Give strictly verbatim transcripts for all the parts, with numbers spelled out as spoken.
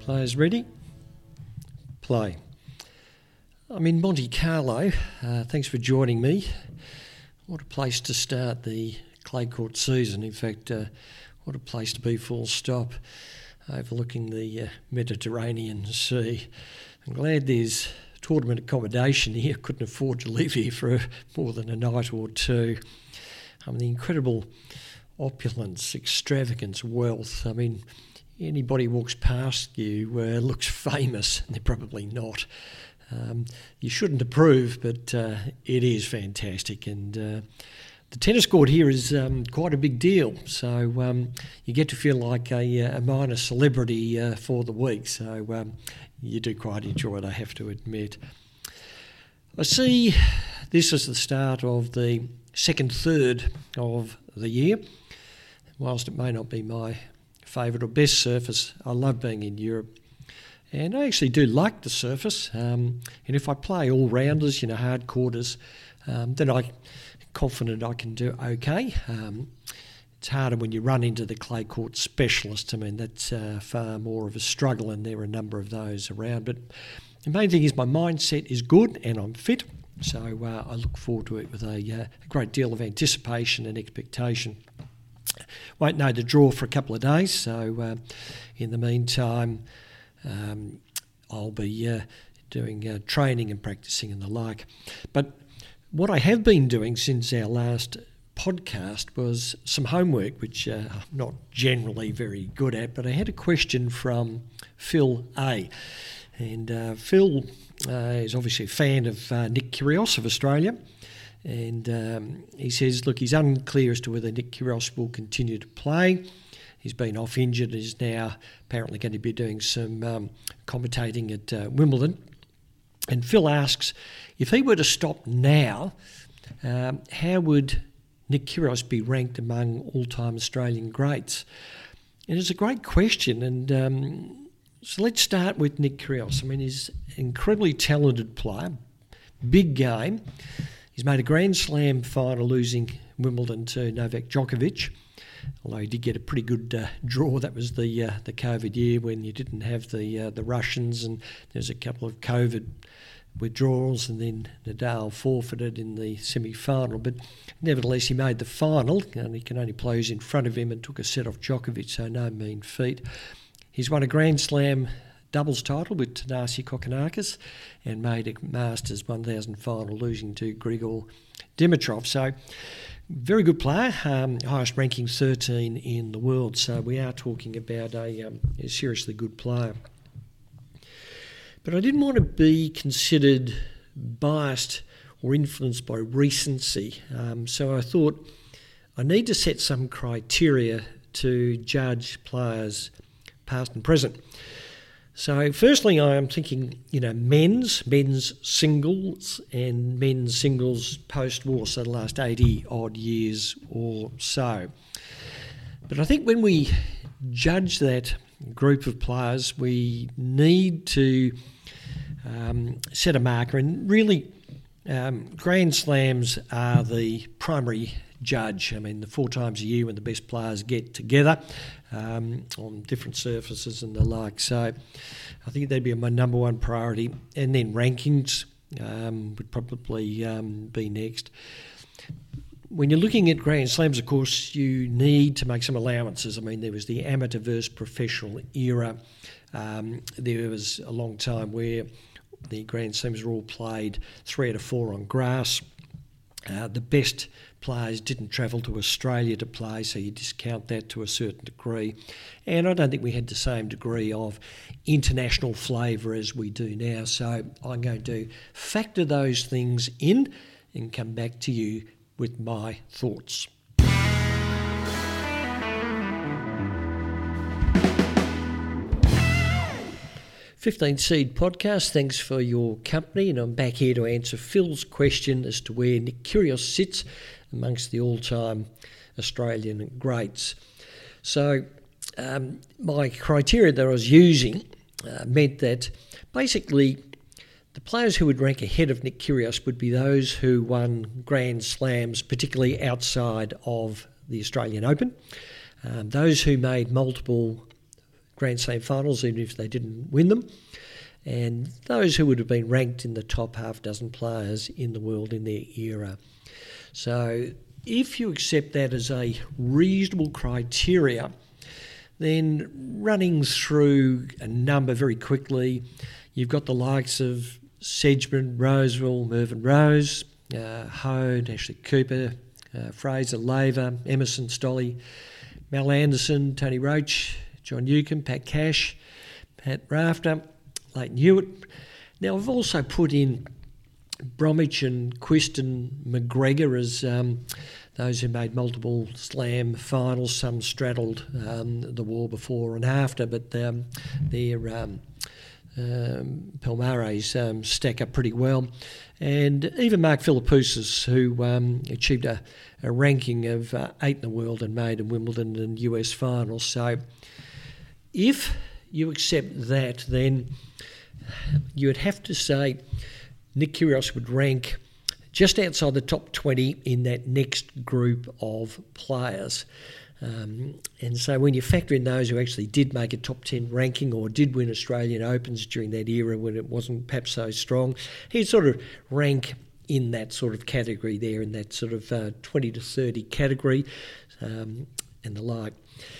Players ready? Play. I'm in Monte Carlo. Uh, thanks for joining me. What a place to start the clay court season. In fact, uh, what a place to be, full stop, overlooking the uh, Mediterranean Sea. I'm glad there's tournament accommodation here. Couldn't afford to live here for more than a night or two. I mean, the incredible opulence, extravagance, wealth. I mean, anybody walks past you uh, looks famous, and they're probably not. Um, you shouldn't approve, but uh, it is fantastic. And uh, the tennis court here is um, quite a big deal. So um, you get to feel like a, a minor celebrity uh, for the week. So um, you do quite enjoy it, I have to admit. I see this as the start of the second third of the year. Whilst it may not be my favourite or best surface, I love being in Europe. And I actually do like the surface. Um, and if I play all-rounders, you know, hard quarters, um, then I'm confident I can do okay. Um, it's harder when you run into the clay court specialists. I mean, that's uh, far more of a struggle, and there are a number of those around. But the main thing is my mindset is good and I'm fit. So uh, I look forward to it with a, uh, a great deal of anticipation and expectation. Won't know the draw for a couple of days, so uh, in the meantime, um, I'll be uh, doing uh, training and practicing and the like. But what I have been doing since our last podcast was some homework, which uh, I'm not generally very good at, but I had a question from Phil A. And uh, Phil uh, is obviously a fan of uh, Nick Kyrgios of Australia. And um, he says, look, he's unclear as to whether Nick Kyrgios will continue to play. He's been off injured. He's now apparently going to be doing some um, commentating at uh, Wimbledon. And Phil asks, if he were to stop now, um, how would Nick Kyrgios be ranked among all-time Australian greats? And it's a great question. And um, so let's start with Nick Kyrgios. I mean, he's an incredibly talented player, big game. He's made a Grand Slam final losing Wimbledon to Novak Djokovic, although he did get a pretty good uh, draw. That was the uh, the COVID year when you didn't have the uh, the Russians, and there's a couple of COVID withdrawals, and then Nadal forfeited in the semi-final. But nevertheless, he made the final, and he can only play who's in front of him, and took a set off Djokovic, so no mean feat. He's won a Grand Slam doubles title with Thanasi Kokkinakis and made a Masters one thousand final losing to Grigor Dimitrov. So very good player, um, highest ranking thirteen in the world. So we are talking about a, um, a seriously good player. But I didn't want to be considered biased or influenced by recency. Um, so I thought I need to set some criteria to judge players past and present. So firstly, I am thinking, you know, men's, men's singles and men's singles post-war, so the last eighty odd years or so. But I think when we judge that group of players, we need to um, set a marker. And really, um, Grand Slams are the primary judge. I mean, the four times a year when the best players get together um, on different surfaces and the like. So I think that'd be my number one priority. And then rankings um, would probably um, be next. When you're looking at Grand Slams, of course, you need to make some allowances. I mean, there was the amateur versus professional era. Um, there was a long time where the Grand Slams were all played three out of four on grass. Uh, the best players didn't travel to Australia to play, so you discount that to a certain degree. And I don't think we had the same degree of international flavour as we do now. So I'm going to factor those things in and come back to you with my thoughts. fifteen Seed Podcast, thanks for your company, and I'm back here to answer Phil's question as to where Nick Kyrgios sits amongst the all-time Australian greats. So um, my criteria that I was using uh, meant that basically the players who would rank ahead of Nick Kyrgios would be those who won Grand Slams, particularly outside of the Australian Open, um, those who made multiple Grand Slam finals, even if they didn't win them. And those who would have been ranked in the top half dozen players in the world in their era. So if you accept that as a reasonable criteria, then running through a number very quickly, you've got the likes of Sedgman, Rosewell, Mervyn Rose, uh, Hone, Ashley Cooper, uh, Fraser, Laver, Emerson, Stolly, Mal Anderson, Tony Roach, John Newcombe, Pat Cash, Pat Rafter, Leighton Hewitt. Now, I've also put in Bromwich and Quiston McGregor as um, those who made multiple slam finals. Some straddled um, the war before and after, but um, their um, um, Palmares um, stack up pretty well. And even Mark Philippoussis, who um, achieved a, a ranking of uh, eight in the world and made in Wimbledon and U S finals. So if you accept that, then you would have to say Nick Kyrgios would rank just outside the top twenty in that next group of players. Um, and so when you factor in those who actually did make a top ten ranking or did win Australian Opens during that era when it wasn't perhaps so strong, he'd sort of rank in that sort of category there, in that sort of uh, twenty to thirty category um, and the like.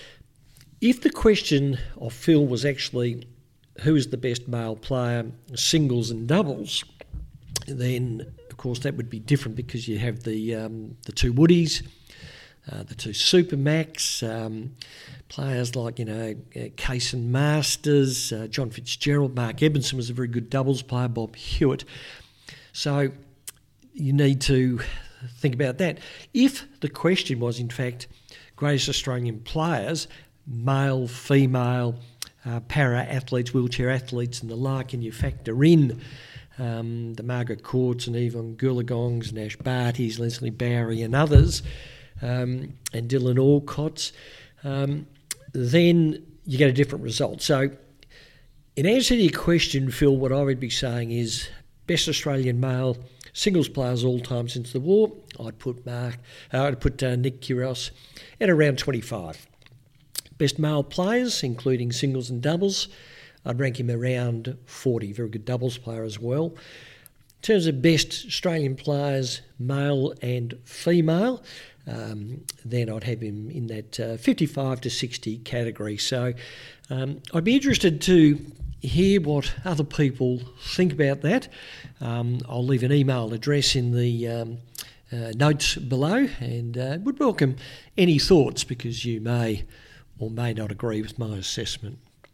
If the question of Phil was actually who is the best male player, singles and doubles, then of course that would be different because you have the um, the two Woodies, uh, the two Supermax, um, players like, you know, uh, Kaysen Masters, uh, John Fitzgerald, Mark Ebenson was a very good doubles player, Bob Hewitt. So you need to think about that. If the question was in fact greatest Australian players, male, female, uh, para-athletes, wheelchair athletes and the like, and you factor in um, the Margaret Courts and Yvonne Goolagong's, Nash Barty's, Leslie Bowery and others, um, and Dylan Alcott's, um, then you get a different result. So in answer to your question, Phil, what I would be saying is best Australian male singles players all time since the war, I'd put Mark, uh, I'd put uh, Nick Kyrgios at around twenty-five. Best male players, including singles and doubles, I'd rank him around forty. Very good doubles player as well. In terms of best Australian players, male and female, um, then I'd have him in that uh, fifty-five to sixty category. So um, I'd be interested to hear what other people think about that. Um, I'll leave an email address in the um, uh, notes below, and uh, would welcome any thoughts because you may or may not agree with my assessment.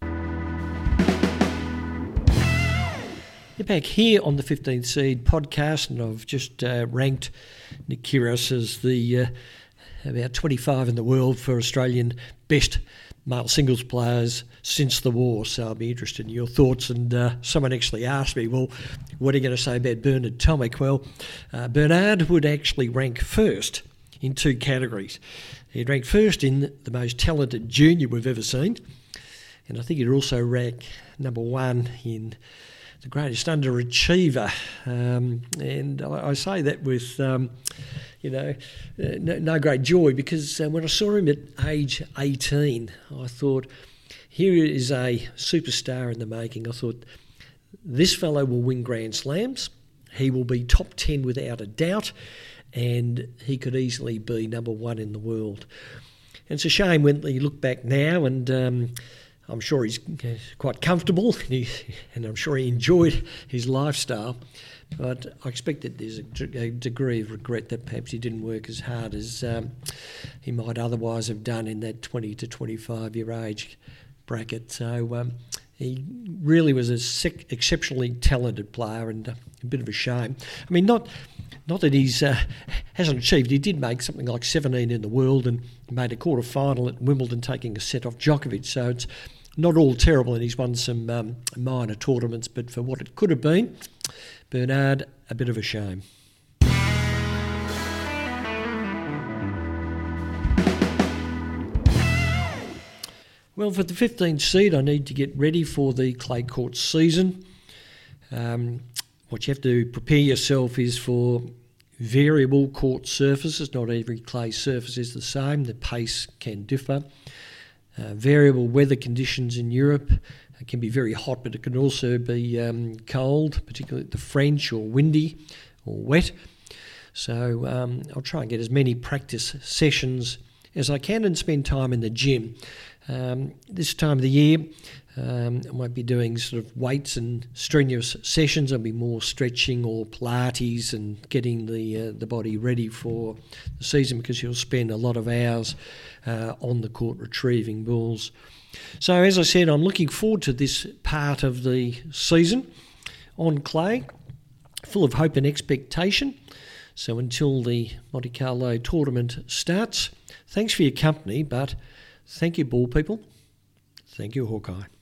You're back here on the fifteenth Seed podcast, and I've just uh, ranked Nick Kyrgios as the uh, about twenty-five in the world for Australian best male singles players since the war. So I'll be interested in your thoughts. And uh, someone actually asked me, well, what are you going to say about Bernard Tomic? Well, uh, Bernard would actually rank first in two categories. He'd rank first in the most talented junior we've ever seen, and I think he'd also rank number one in the greatest underachiever. Um, and I, I say that with, um, you know, no, no great joy, because uh, when I saw him at age eighteen, I thought, here is a superstar in the making. I thought, this fellow will win Grand Slams. He will be top ten without a doubt, and he could easily be number one in the world. And it's a shame when you look back now, and um, I'm sure he's quite comfortable, and, he, and I'm sure he enjoyed his lifestyle, but I expect that there's a, a degree of regret that perhaps he didn't work as hard as um, he might otherwise have done in that twenty to twenty-five year age bracket. So um, he really was a sick, exceptionally talented player, and a bit of a shame. I mean, not not that he's uh, hasn't achieved. He did make something like seventeen in the world and made a quarter final at Wimbledon, taking a set off Djokovic. So it's not all terrible, and he's won some um, minor tournaments. But for what it could have been, Bernard, a bit of a shame. Well, for the fifteenth seed, I need to get ready for the clay court season. Um, what you have to prepare yourself is for variable court surfaces. Not every clay surface is the same. The pace can differ. uh, variable weather conditions in Europe. It can be very hot, but it can also be um, cold, particularly at the French, or windy or wet. So um, I'll try and get as many practice sessions as I can and spend time in the gym. Um, this time of the year, um, I won't be doing sort of weights and strenuous sessions. I'll be more stretching or Pilates and getting the uh, the body ready for the season, because you'll spend a lot of hours uh, on the court retrieving balls. So as I said, I'm looking forward to this part of the season on clay, full of hope and expectation. So until the Monte Carlo tournament starts, thanks for your company, but thank you, ball people. Thank you, Hawkeye.